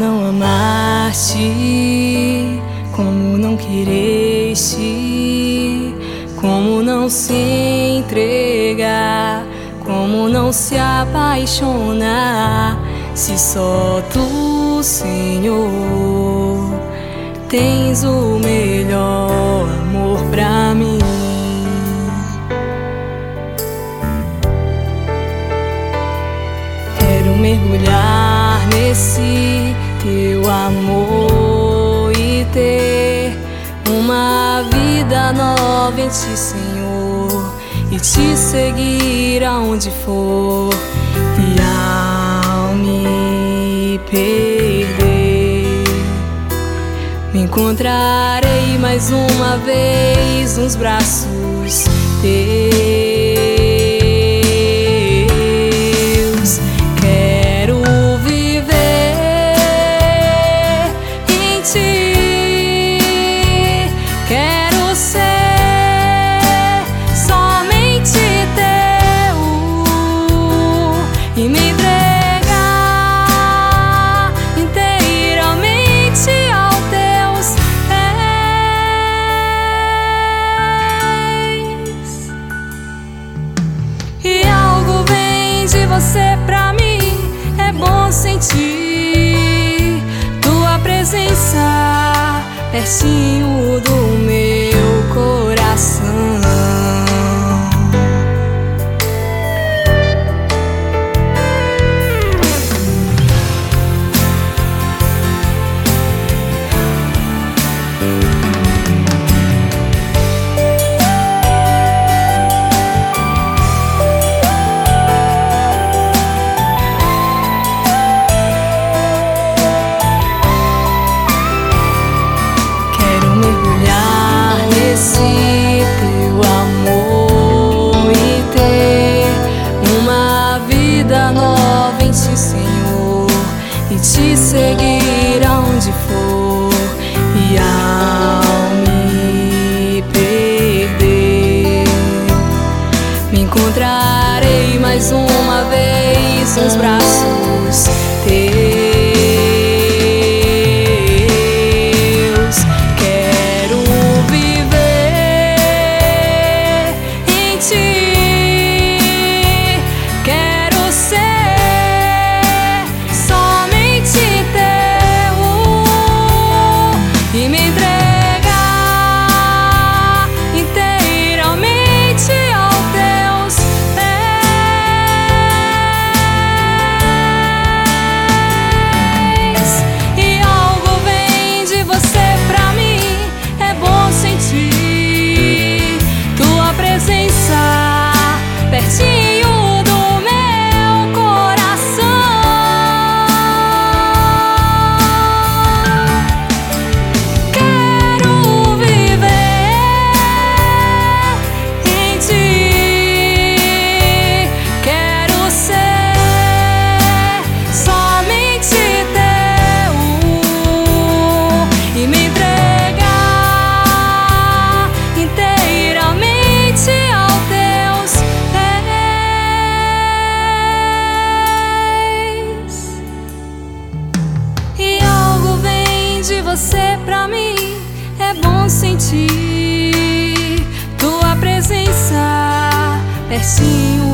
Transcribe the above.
não amaste, como não quereste, como não se entregar, como não se apaixonar, se só tu, Senhor, tens o melhor amor pra mim. Quero mergulhar nesse teu amor e ter uma vida nova em ti, Senhor, e te seguir aonde for. E ao me perder, me encontrarei mais uma vez nos braços teus. Quero viver em ti, quero ser somente teu e me entregar inteiramente aos teus pés. E algo vem de você pra mim, é bom sentir tua presença pertinho do meu coração. Te seguir aonde for. E ao me perder, me encontrarei mais uma vez nos braços teus. Quero viver em ti, quero ser e me entregar inteiramente aos teus pés. E algo vem de você pra mim, é bom sentir tua presença pertinho do meu coração. Você pra mim, é bom sentir tua presença pertinho